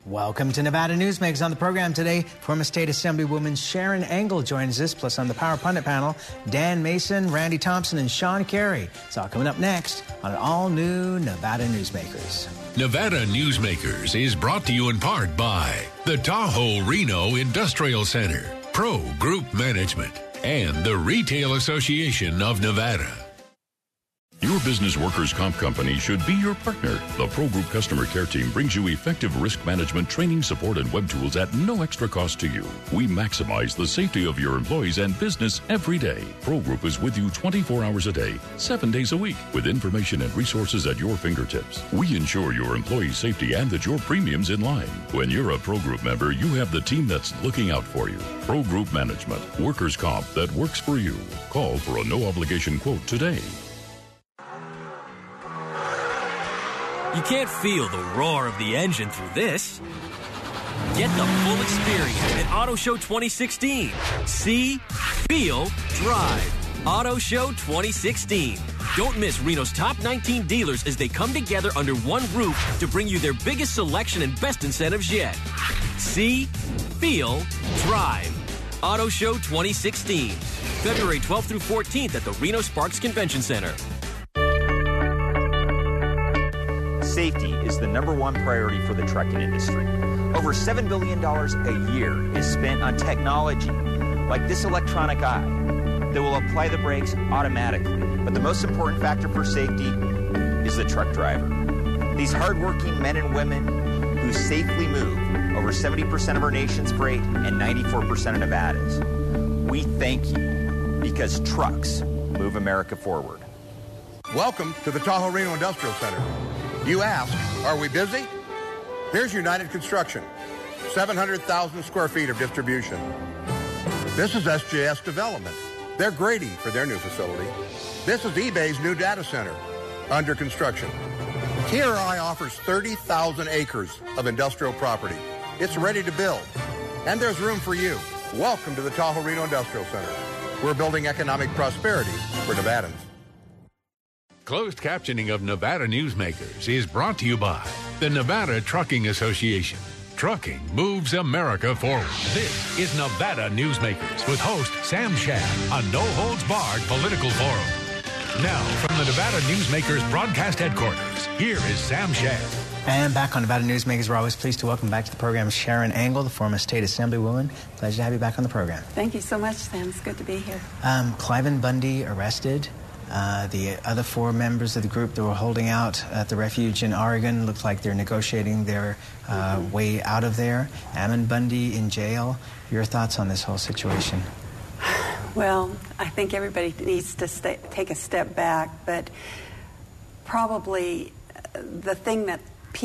Welcome to Nevada Newsmakers. On the program today, former State Assemblywoman Sharon Angle joins us, plus on the Power Pundit panel, Dan Mason, Randy Thompson, and Sean Carey. It's all coming up next on an all-new Nevada Newsmakers. Nevada Newsmakers is brought to you in part by the Tahoe Reno Industrial Center, Pro Group Management, and the Retail Association of Nevada. Your business workers' comp company should be your partner. The Pro Group Customer Care Team brings you effective risk management, training, support, and web tools at no extra cost to you. We maximize the safety of your employees and business every day. Pro Group is with you 24 hours a day, 7 days a week, with information and resources at your fingertips. We ensure your employees' safety and that your premium's in line. When you're a Pro Group member, you have the team that's looking out for you. Pro Group Management, workers' comp that works for you. Call for a no-obligation quote today. You can't feel the roar of the engine through this. Get the full experience at Auto Show 2016. See, feel, drive. Auto Show 2016. Don't miss Reno's top 19 dealers as they come together under one roof to bring you their biggest selection and best incentives yet. See, feel, drive. Auto Show 2016. February 12th through 14th at the Reno Sparks Convention Center. Safety is the number one priority for the trucking industry. Over $7 billion a year is spent on technology like this electronic eye that will apply the brakes automatically. But the most important factor for safety is the truck driver. These hardworking men and women who safely move over 70% of our nation's freight and 94% of Nevada's. We thank you because trucks move America forward. Welcome to the Tahoe Reno Industrial Center. You ask, are we busy? Here's United Construction, 700,000 square feet of distribution. This is SJS Development. They're grading for their new facility. This is eBay's new data center, under construction. TRI offers 30,000 acres of industrial property. It's ready to build, and there's room for you. Welcome to the Tahoe Reno Industrial Center. We're building economic prosperity for Nevadans. Closed captioning of Nevada Newsmakers is brought to you by the Nevada Trucking Association. Trucking moves America forward. This is Nevada Newsmakers with host Sam Shad, a no-holds-barred political forum. Now, from the Nevada Newsmakers broadcast headquarters, here is Sam Shad. And back on Nevada Newsmakers, we're always pleased to welcome back to the program Sharon Angle, the former State Assemblywoman. Pleasure to have you back on the program. Thank you so much, Sam. It's good to be here. Cliven Bundy arrested. The other four members of the group that were holding out at the refuge in Oregon looked like they're negotiating their way out of there. Ammon Bundy in jail. Your thoughts on this whole situation? Well, I think everybody needs to take a step back, but probably the thing that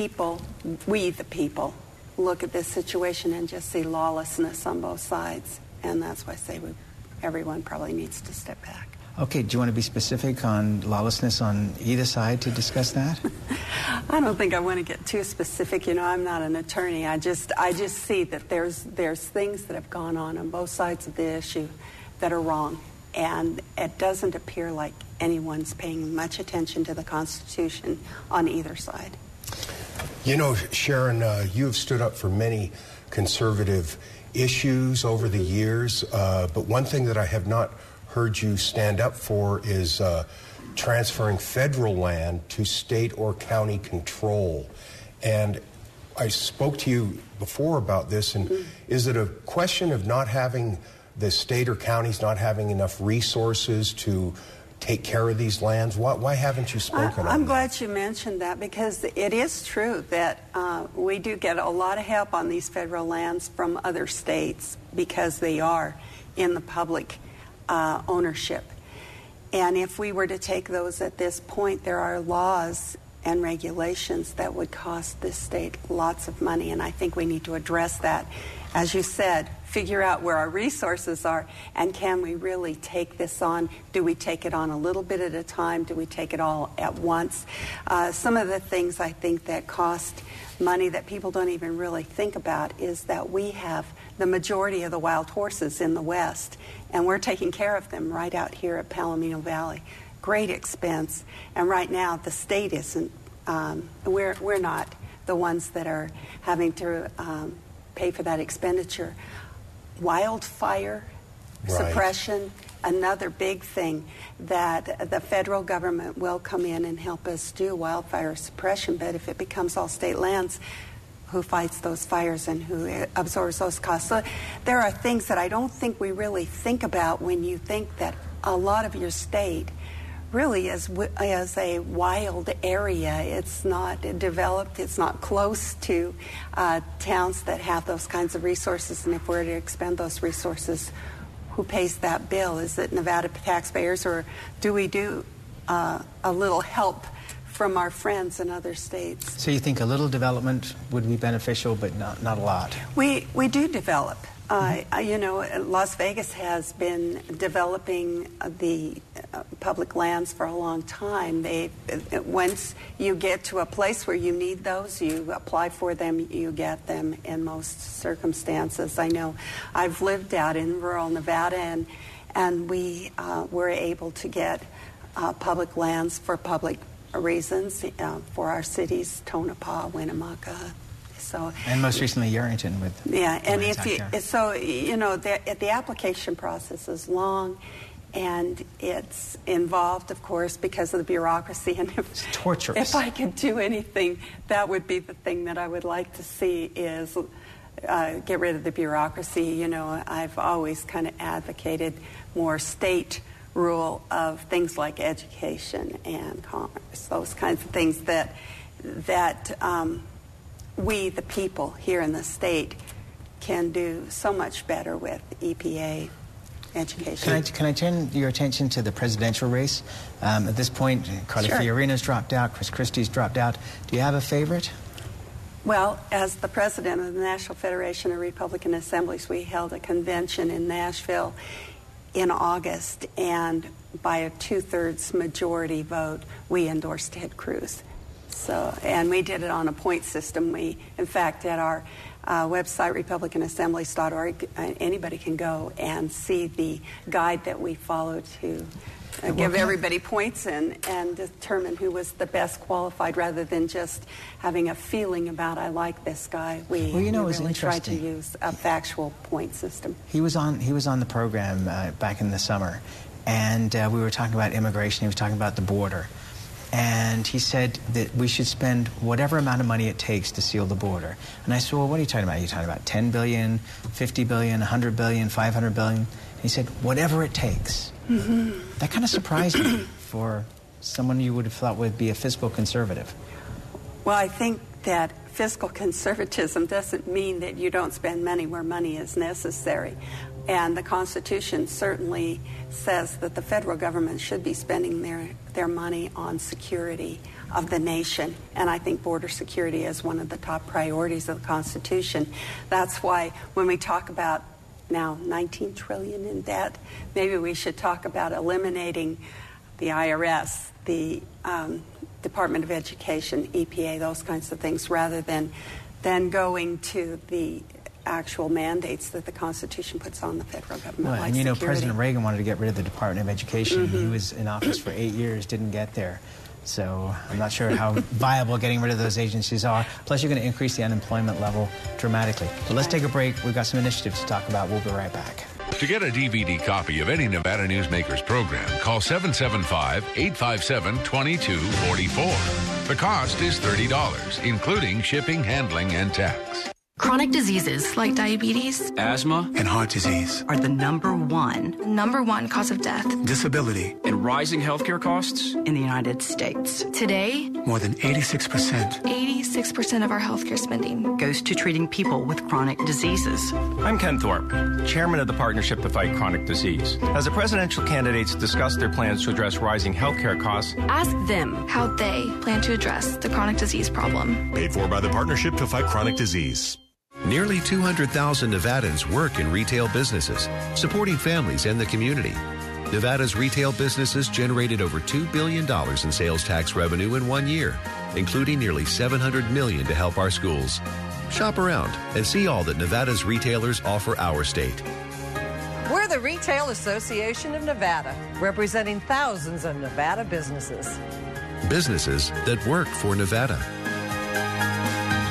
we the people, look at this situation and just see lawlessness on both sides. And that's why I say everyone probably needs to step back. Okay, do you want to be specific on lawlessness on either side to discuss that? I don't think I want to get too specific. You know, I'm not an attorney. I just see that there's things that have gone on both sides of the issue that are wrong. And it doesn't appear like anyone's paying much attention to the Constitution on either side. You know, Sharon, you have stood up for many conservative issues over the years, but one thing that I have not heard you stand up for is transferring federal land to state or county control. And I spoke to you before about this, and is it a question of not having the state or counties not having enough resources to take care of these lands? Why haven't you spoken on that? I'm glad you mentioned that, because it is true that we do get a lot of help on these federal lands from other states because they are in the public ownership. And if we were to take those at this point, there are laws and regulations that would cost this state lots of money, and I think we need to address that. As you said, figure out where our resources are, and can we really take this on? Do we take it on a little bit at a time? Do we take it all at once? Some of the things I think that cost money that people don't even really think about is that we have the majority of the wild horses in the West, and we're taking care of them right out here at Palomino Valley. Great expense, and right now the state isn't. We're not the ones that are having to pay for that expenditure. Wildfire suppression, another big thing that the federal government will come in and help us do wildfire suppression, but if it becomes all state lands, who fights those fires and who absorbs those costs? So there are things that I don't think we really think about when you think that a lot of your state really is a wild area. It's not developed. It's not close to towns that have those kinds of resources. And if we're to expend those resources, who pays that bill? Is it Nevada taxpayers, or do we do a little help from our friends in other states? So you think a little development would be beneficial, but not a lot? We do develop. Las Vegas has been developing the public lands for a long time. Once you get to a place where you need those, you apply for them, you get them in most circumstances. I know I've lived out in rural Nevada, and we were able to get public lands for public reasons for our cities, Tonopah, Winnemucca. And most recently, Yerington with the application process is long, and it's involved, of course, because of the bureaucracy. And it's torturous. If I could do anything, that would be the thing that I would like to see is get rid of the bureaucracy. You know, I've always kind of advocated more state rule of things like education and commerce, those kinds of things that we, the people here in the state, can do so much better with EPA education. Can I turn your attention to the presidential race? At this point, Carly Fiorina's dropped out, Chris Christie's dropped out. Do you have a favorite? Well, as the president of the National Federation of Republican Assemblies, we held a convention in Nashville in August, and by a 2/3 majority vote, we endorsed Ted Cruz. And we did it on a point system. We, in fact, at our website, republicanassemblies.org, anybody can go and see the guide that we followed to give everybody points and determine who was the best qualified, rather than just having a feeling about, I like this guy. We really tried to use a factual point system. He was on the program back in the summer, and we were talking about immigration. He was talking about the border. And he said that we should spend whatever amount of money it takes to seal the border. And I said, well, what are you talking about? Are you talking about 10 billion, 50 billion, 100 billion, 500 billion? And he said, whatever it takes. Mm-hmm. That kind of surprised me for someone you would have thought would be a fiscal conservative. Well, I think that fiscal conservatism doesn't mean that you don't spend money where money is necessary. And the Constitution certainly says that the federal government should be spending their money on security of the nation. And I think border security is one of the top priorities of the Constitution. That's why when we talk about now $19 trillion in debt, maybe we should talk about eliminating the IRS, the Department of Education, EPA, those kinds of things, rather than going to the actual mandates that the Constitution puts on the federal government. Well, and security. President Reagan wanted to get rid of the Department of Education. Mm-hmm. He was in office for 8 years, didn't get there. So I'm not sure how viable getting rid of those agencies are. Plus, you're going to increase the unemployment level dramatically. So let's take a break. We've got some initiatives to talk about. We'll be right back. To get a DVD copy of any Nevada Newsmakers program, call 775-857-2244. The cost is $30, including shipping, handling, and tax. Chronic diseases like diabetes, asthma, and heart disease are the number one cause of death, disability, and rising healthcare costs in the United States. Today, more than 86% of our healthcare spending goes to treating people with chronic diseases. I'm Ken Thorpe, chairman of the Partnership to Fight Chronic Disease. As the presidential candidates discuss their plans to address rising healthcare costs, ask them how they plan to address the chronic disease problem. Paid for by the Partnership to Fight Chronic Disease. Nearly 200,000 Nevadans work in retail businesses, supporting families and the community. Nevada's retail businesses generated over $2 billion in sales tax revenue in 1 year, including nearly $700 million to help our schools. Shop around and see all that Nevada's retailers offer our state. We're the Retail Association of Nevada, representing thousands of Nevada businesses. Businesses that work for Nevada.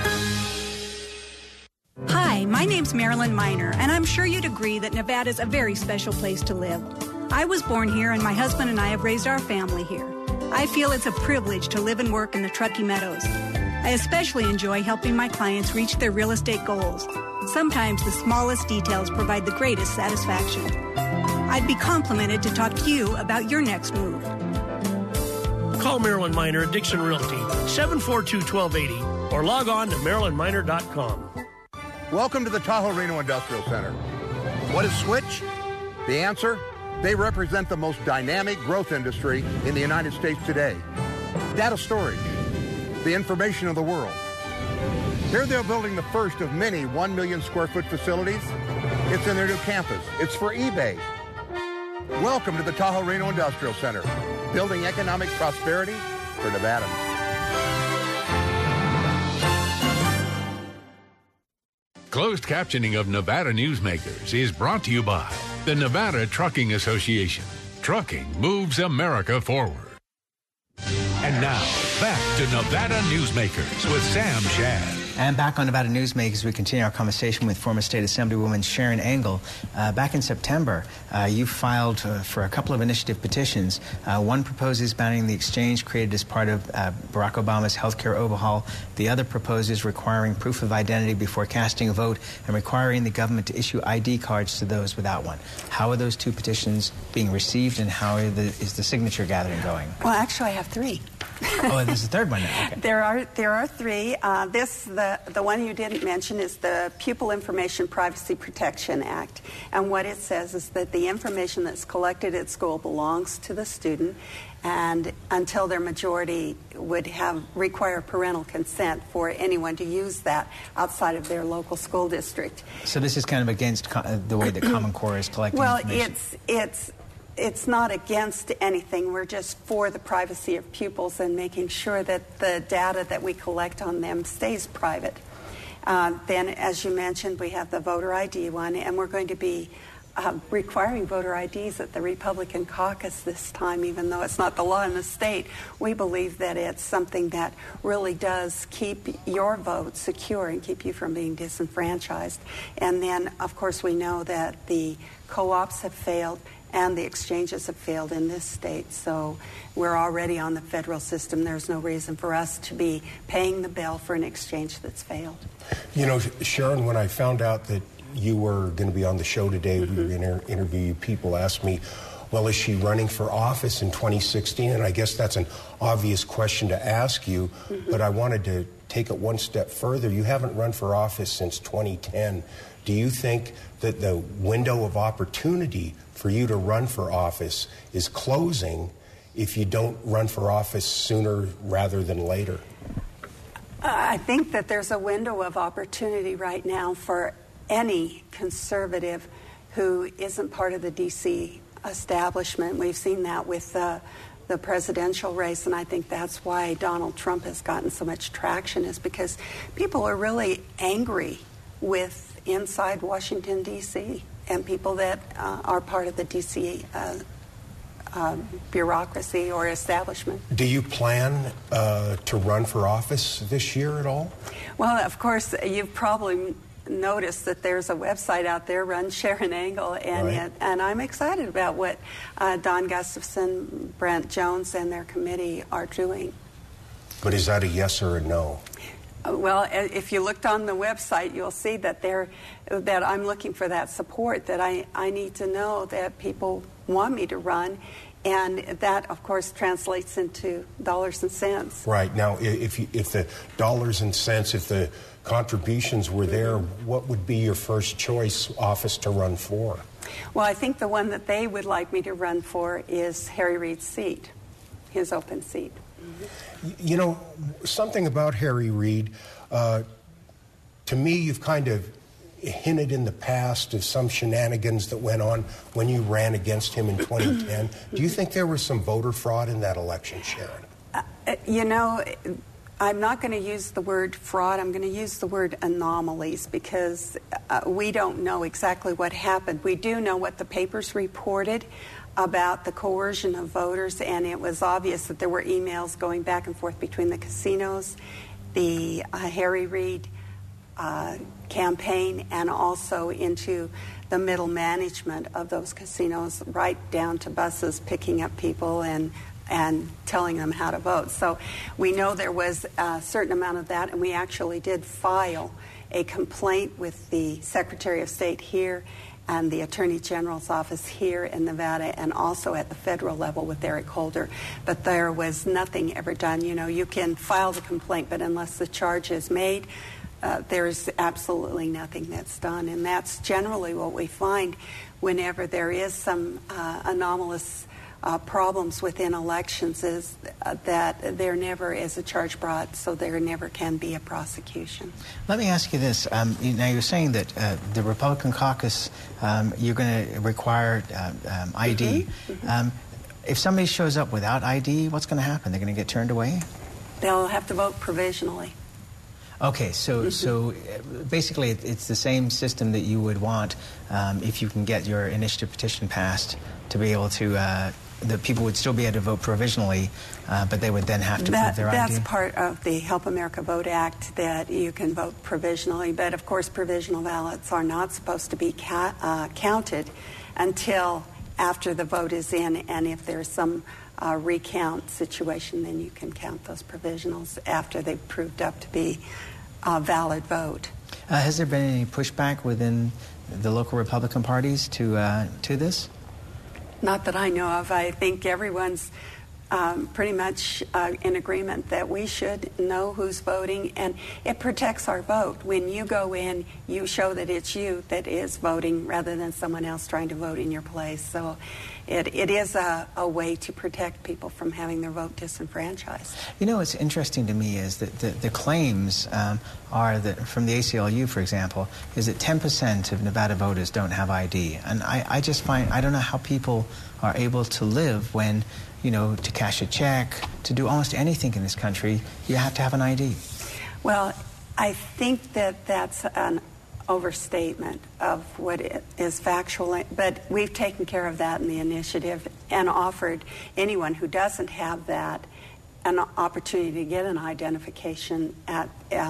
My name's Marilyn Miner, and I'm sure you'd agree that Nevada's a very special place to live. I was born here, and my husband and I have raised our family here. I feel it's a privilege to live and work in the Truckee Meadows. I especially enjoy helping my clients reach their real estate goals. Sometimes the smallest details provide the greatest satisfaction. I'd be complimented to talk to you about your next move. Call Marilyn Miner at Dixon Realty, 742-1280, or log on to marilynminer.com. Welcome to the Tahoe Reno Industrial Center. What is Switch? The answer? They represent the most dynamic growth industry in the United States today. Data storage, the information of the world. Here they're building the first of many 1 million square foot facilities. It's in their new campus. It's for eBay. Welcome to the Tahoe Reno Industrial Center, building economic prosperity for Nevadans. Closed captioning of Nevada Newsmakers is brought to you by the Nevada Trucking Association. Trucking moves America forward. And now, back to Nevada Newsmakers with Sam Shad. And back on Nevada Newsmakers, we continue our conversation with former State Assemblywoman Sharon Engel. Back in September, you filed for a couple of initiative petitions. One proposes banning the exchange created as part of Barack Obama's healthcare overhaul. The other proposes requiring proof of identity before casting a vote and requiring the government to issue ID cards to those without one. How are those two petitions being received, and how is the signature gathering going? Well, actually, I have three. Oh, there's a third one now. Okay. There are three. The one you didn't mention is the Pupil Information Privacy Protection Act. And what it says is that the information that's collected at school belongs to the student, and until their majority would require parental consent for anyone to use that outside of their local school district. So this is kind of against the way that Common Core is collecting information? Well, it's not against anything. We're just for the privacy of pupils and making sure that the data that we collect on them stays private. Then, as you mentioned, we have the voter ID one, and we're going to be requiring voter IDs at the Republican caucus this time, even though it's not the law in the state. We believe that it's something that really does keep your vote secure and keep you from being disenfranchised. And then, of course, we know that the co-ops have failed and the exchanges have failed in this state. So we're already on the federal system. There's no reason for us to be paying the bill for an exchange that's failed. You know, Sharon, when I found out that you were going to be on the show today, we were going to interview you, people asked me, well, is she running for office in 2016? And I guess that's an obvious question to ask you, but I wanted to take it one step further. You haven't run for office since 2010. Do you think that the window of opportunity for you to run for office is closing if you don't run for office sooner rather than later? I think that there's a window of opportunity right now for any conservative who isn't part of the D.C. establishment. We've seen that with the presidential race, and I think that's why Donald Trump has gotten so much traction, is because people are really angry with inside Washington, D.C., and people that are part of the D.C. Bureaucracy or establishment. Do you plan to run for office this year at all? Well, of course, you've probably noticed that there's a website out there, Run Sharon Engel, and I'm excited about what Don Gustafson, Brent Jones, and their committee are doing. But is that a yes or a no? Well, if you looked on the website, you'll see that that I'm looking for that support, that I need to know that people want me to run, and that, of course, translates into dollars and cents. Right. Now, if the dollars and cents, if the contributions were there, what would be your first choice office to run for? Well, I think the one that they would like me to run for is Harry Reid's seat, his open seat. You know, something about Harry Reid, to me, you've kind of hinted in the past of some shenanigans that went on when you ran against him in 2010. Do you think there was some voter fraud in that election, Sharon? You know, I'm not going to use the word fraud. I'm going to use the word anomalies, because we don't know exactly what happened. We do know what the papers reported about the coercion of voters, and it was obvious that there were emails going back and forth between the casinos, the Harry Reid campaign and also into the middle management of those casinos, right down to buses picking up people and telling them how to vote. So we know there was a certain amount of that, and we actually did file a complaint with the Secretary of State here and the Attorney General's office here in Nevada, and also at the federal level with Eric Holder. But there was nothing ever done. You know, you can file the complaint, but unless the charge is made, there's absolutely nothing that's done. And that's generally what we find whenever there is some anomalous problems within elections, is that there never is a charge brought, so there never can be a prosecution. Let me ask you this. Now, you're saying that the Republican caucus, you're going to require ID. If somebody shows up without ID, what's going to happen? They're going to get turned away? They'll have to vote provisionally. Okay, so basically it's the same system that you would want if you can get your initiative petition passed, to be able to, the people would still be able to vote provisionally, but they would then have to prove their ID? That's part of the Help America Vote Act, that you can vote provisionally, but of course provisional ballots are not supposed to be counted until after the vote is in, and if there's some recount situation, then you can count those provisionals after they've proved up to be a valid vote. Has there been any pushback within the local Republican parties to this? Not that I know of. I think everyone's pretty much in agreement that we should know who's voting, and it protects our vote. When you go in, you show that it's you that is voting rather than someone else trying to vote in your place. So it is a way to protect people from having their vote disenfranchised. You know, what's interesting to me is that the claims are that, from the ACLU, for example, is that 10% of Nevada voters don't have ID. And I just find, I don't know how people are able to live when, you know, to cash a check, to do almost anything in this country, you have to have an ID. Well, I think that that's an overstatement of what it is factual, but we've taken care of that in the initiative and offered anyone who doesn't have that an opportunity to get an identification at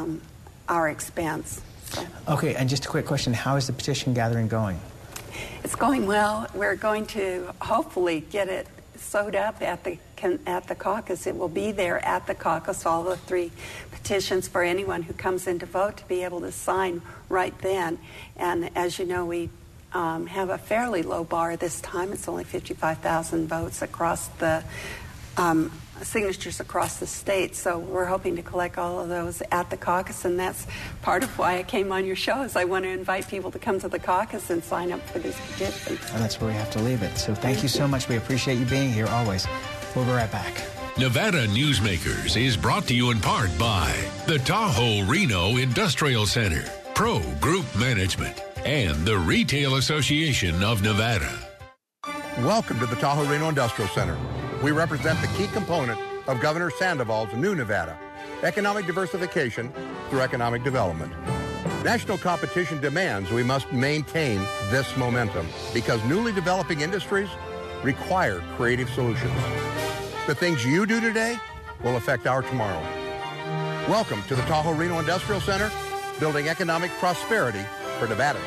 our expense. So. Okay, and just a quick question, how is the petition gathering going? It's going well. We're going to hopefully get it sewed up at the caucus. It will be there at the caucus, all the 3 petitions for anyone who comes in to vote to be able to sign right then. And as you know, we have a fairly low bar this time. It's only 55,000 votes across the signatures across the state. So we're hoping to collect all of those at the caucus, and that's part of why I came on your show, is I want to invite people to come to the caucus and sign up for this petition. And that's where we have to leave it. So thank you so much. We appreciate you being here always. We'll be right back. Nevada Newsmakers is brought to you in part by the Tahoe Reno Industrial Center, Pro Group Management, and the Retail Association of Nevada. Welcome to the Tahoe Reno Industrial Center. We represent the key component of Governor Sandoval's New Nevada, economic diversification through economic development. National competition demands we must maintain this momentum because newly developing industries require creative solutions. The things you do today will affect our tomorrow. Welcome to the Tahoe Reno Industrial Center, building economic prosperity for Nevadans.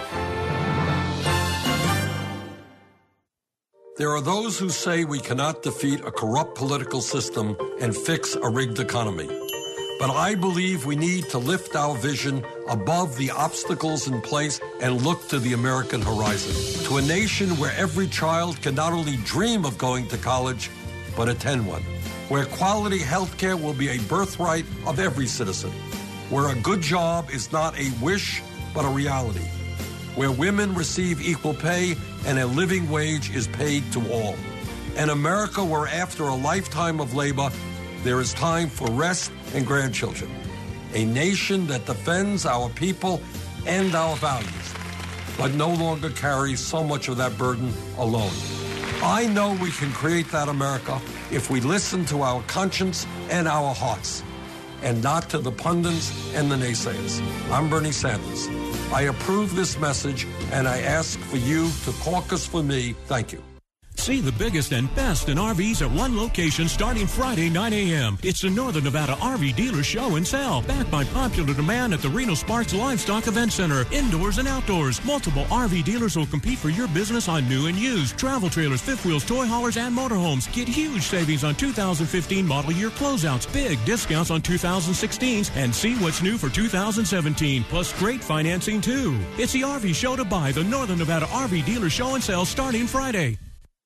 There are those who say we cannot defeat a corrupt political system and fix a rigged economy. But I believe we need to lift our vision above the obstacles in place and look to the American horizon, to a nation where every child can not only dream of going to college, but attend one, where quality health care will be a birthright of every citizen, where a good job is not a wish, but a reality, where women receive equal pay and a living wage is paid to all. An America where after a lifetime of labor, there is time for rest and grandchildren. A nation that defends our people and our values, but no longer carries so much of that burden alone. I know we can create that America if we listen to our conscience and our hearts, and not to the pundits and the naysayers. I'm Bernie Sanders. I approve this message, and I ask for you to caucus for me. Thank you. See the biggest and best in RVs at one location starting Friday, 9 a.m. It's the Northern Nevada RV Dealer Show and Sell, backed by popular demand at the Reno Sparks Livestock Event Center, indoors and outdoors. Multiple RV dealers will compete for your business on new and used travel trailers, fifth wheels, toy haulers, and motorhomes. Get huge savings on 2015 model year closeouts, big discounts on 2016s, and see what's new for 2017, plus great financing too. It's the RV Show to buy, the Northern Nevada RV Dealer Show and Sell starting Friday.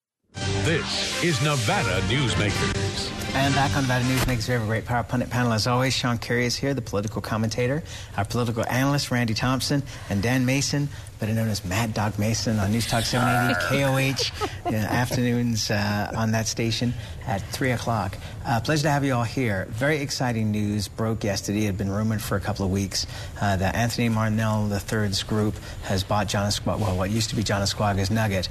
This is Nevada Newsmakers. And back on Nevada Newsmakers, we have a great Power Pundit panel as always. Sean Carey is here, the political commentator, our political analyst, Randy Thompson, and Dan Mason, better known as Mad Dog Mason, on News Talk 780 KOH, afternoons on that station at 3 o'clock. Pleasure to have you all here. Very exciting news broke yesterday. It had been rumored for a couple of weeks that Anthony Marnell III's group has bought what used to be John Esquaga's Nugget.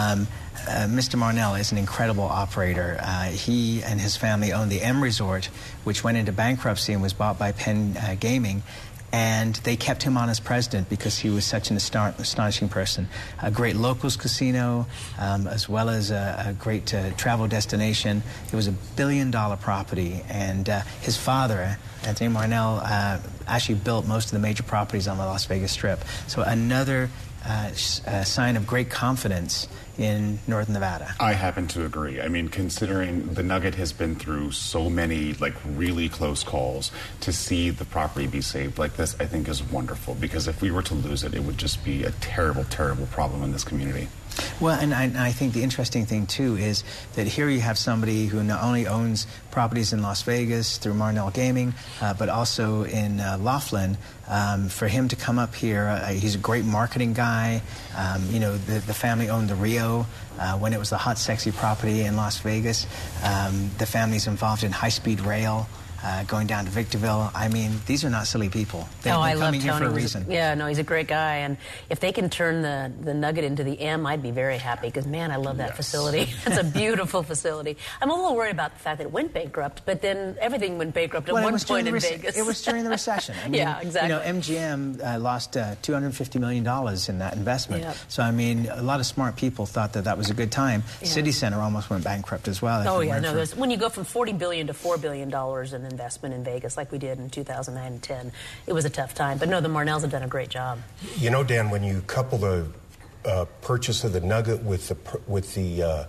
Mr. Marnell is an incredible operator. He and his family own the M Resort, which went into bankruptcy and was bought by Penn Gaming. And they kept him on as president because he was such an astonishing person. A great locals casino, as well as a great travel destination. It was $1 billion property, and his father, Anthony Marnell, actually built most of the major properties on the Las Vegas Strip. So another sign of great confidence in Northern Nevada. I happen to agree. I mean, considering the Nugget has been through so many, really close calls, to see the property be saved like this, I think is wonderful. Because if we were to lose it, it would just be a terrible, terrible problem in this community. Well, and I think the interesting thing, too, is that here you have somebody who not only owns properties in Las Vegas through Marnell Gaming, but also in Laughlin. For him to come up here, he's a great marketing guy. The family owned the Rio when it was the hot, sexy property in Las Vegas. The family's involved in high-speed rail. Going down to Victorville. I mean, these are not silly people. They're coming here for a reason. He's a great guy. And if they can turn the Nugget into the M, I'd be very happy because, man, I love that facility. It's a beautiful facility. I'm a little worried about the fact that it went bankrupt, but then everything went bankrupt at one point in Vegas. It was during the recession. I mean, exactly. MGM lost $250 million in that investment. Yep. So, I mean, a lot of smart people thought that was a good time. Yeah. City Center almost went bankrupt as well. When you go from $40 billion to $4 billion in investment in Vegas like we did in 2009 and 10, it was a tough time. But no, the Marnells have done a great job. You know, Dan, when you couple the purchase of the Nugget with the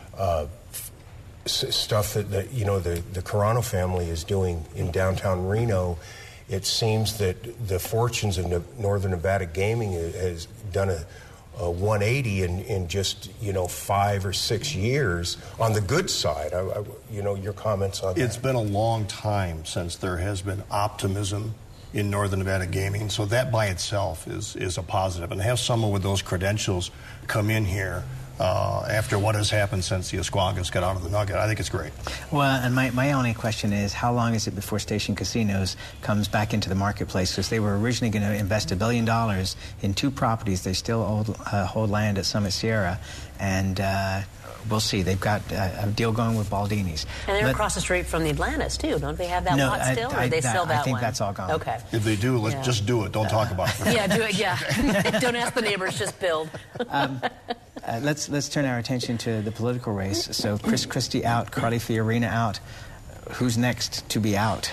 stuff that the Carano family is doing in downtown Reno, it seems that the fortunes of Northern Nevada Gaming has done a 180 in just 5 or 6 years on the good side. Your comments on that. It's been a long time since there has been optimism in Northern Nevada Gaming, so that by itself is a positive. And to have someone with those credentials come in here after what has happened since the Esquagas got out of the Nugget, I think it's great. Well, and my only question is, how long is it before Station Casinos comes back into the marketplace? Because they were originally going to invest $1 billion in 2 properties. They still hold land at Summit Sierra, and we'll see. They've got a deal going with Baldini's. And they're across the street from the Atlantis, too. Don't they have that lot still? Or they sell that one? I think that's all gone. Okay. If they do, let's just do it. Don't talk about it. Do it, Don't ask the neighbors, just build. Let's turn our attention to the political race. So Chris Christie out, Carly Fiorina out. Who's next to be out?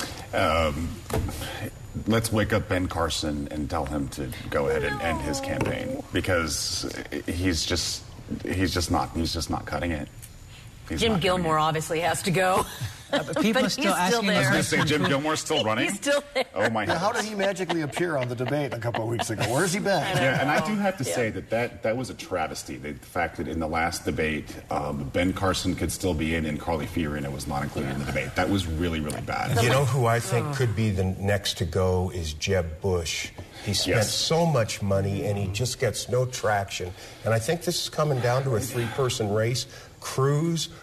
Let's wake up Ben Carson and tell him to go ahead and end his campaign, because he's just not cutting it. Jim Gilmore obviously has to go. People are still asking. I was going to say, Jim Gilmore's still running? He's still there. Oh, my God. How did he magically appear on the debate a couple of weeks ago? Where's he been? And I do have to say that was a travesty. The fact that in the last debate, Ben Carson could still be in and Carly Fiorina was not included in the debate. That was really, really bad. You know who I think could be the next to go is Jeb Bush. He spent so much money, and he just gets no traction. And I think this is coming down to a 3-person race. Cruz,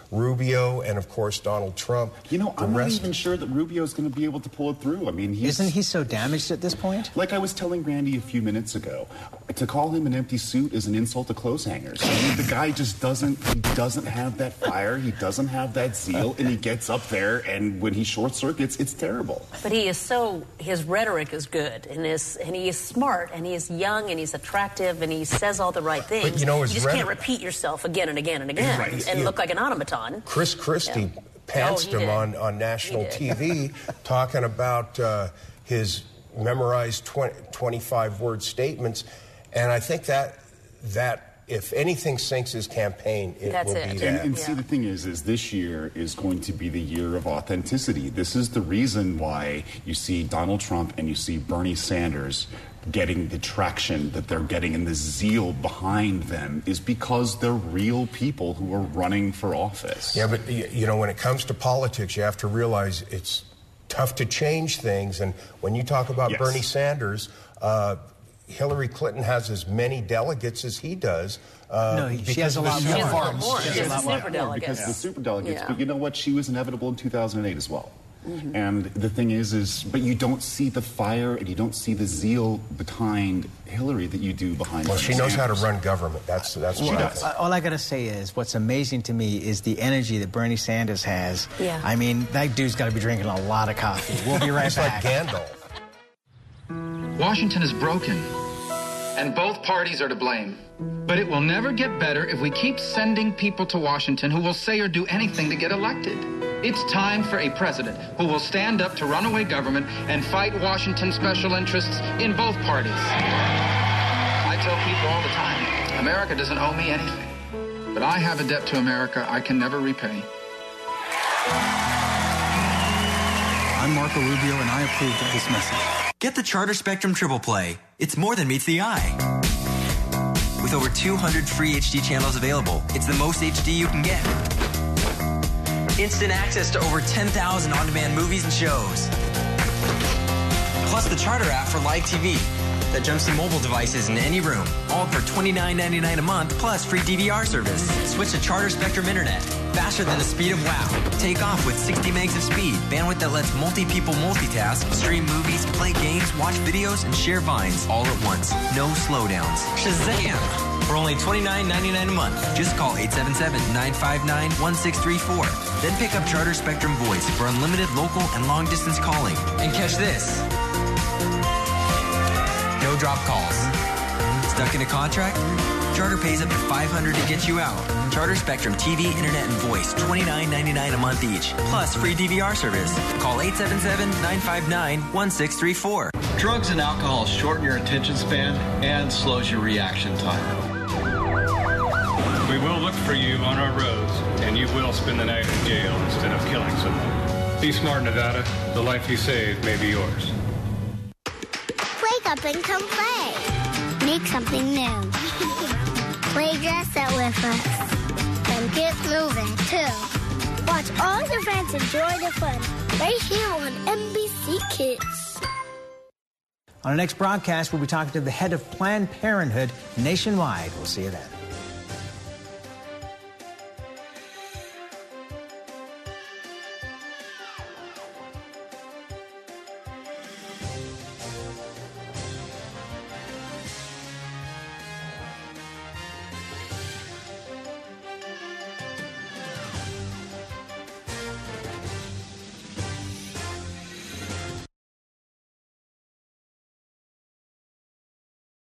Rubio and, of course, Donald Trump. You know, I'm not even sure that Rubio's going to be able to pull it through. I mean, isn't he so damaged at this point? Like I was telling Randy a few minutes ago, to call him an empty suit is an insult to clothes hangers. I mean, the guy just doesn't have that fire, he doesn't have that zeal, and he gets up there, and when he short circuits, it's terrible. But his rhetoric is good, and he is smart, and he is young, and he's attractive, and he says all the right things. But, you know, you just can't repeat yourself again and again and again and look like an automaton. Chris Christie pantsed him on national TV talking about his memorized 25-word statements, and I think that if anything sinks his campaign, it will be that. And see, the thing is this year is going to be the year of authenticity. This is the reason why you see Donald Trump and you see Bernie Sanders getting the traction that they're getting and the zeal behind them is because they're real people who are running for office. Yeah, but, you know, when it comes to politics, you have to realize it's tough to change things. And when you talk about Bernie Sanders, Hillary Clinton has as many delegates as he does. No, she has a lot more. She has a lot more. Because of the superdelegates. Yeah. But you know what? She was inevitable in 2008 as well. And the thing is, but you don't see the fire and you don't see the zeal behind Hillary that you do behind. Well, she knows how to run government. That's what she does. All I gotta say is, what's amazing to me is the energy that Bernie Sanders has. Yeah. I mean, that dude's got to be drinking a lot of coffee. We'll be right back. Like Gandalf. Washington is broken, and both parties are to blame. But it will never get better if we keep sending people to Washington who will say or do anything to get elected. It's time for a president who will stand up to runaway government and fight Washington's special interests in both parties. I tell people all the time, America doesn't owe me anything. But I have a debt to America I can never repay. I'm Marco Rubio, and I approve of this message. Get the Charter Spectrum Triple Play. It's more than meets the eye. With over 200 free HD channels available, it's the most HD you can get. Instant access to over 10,000 on-demand movies and shows. Plus the Charter app for live TV that jumps to mobile devices in any room. All for $29.99 a month, plus free DVR service. Switch to Charter Spectrum Internet. Faster than the speed of WOW. Take off with 60 megs of speed. Bandwidth that lets multi-people multitask, stream movies, play games, watch videos, and share vines all at once. No slowdowns. Shazam! For only $29.99 a month. Just call 877-959-1634. Then pick up Charter Spectrum Voice for unlimited local and long-distance calling. And catch this. No drop calls. Stuck in a contract? Charter pays up to $500 to get you out. Charter Spectrum TV, Internet, and Voice, $29.99 a month each. Plus free DVR service. Call 877-959-1634. Drugs and alcohol shorten your attention span and slows your reaction time. We will look for you on our roads, and you will spend the night in jail instead of killing someone. Be smart, Nevada. The life you save may be yours. Wake up and come play. Make something new. Play dress up with us. And get moving, too. Watch all your friends enjoy the fun right here on NBC Kids. On our next broadcast, we'll be talking to the head of Planned Parenthood nationwide. We'll see you then.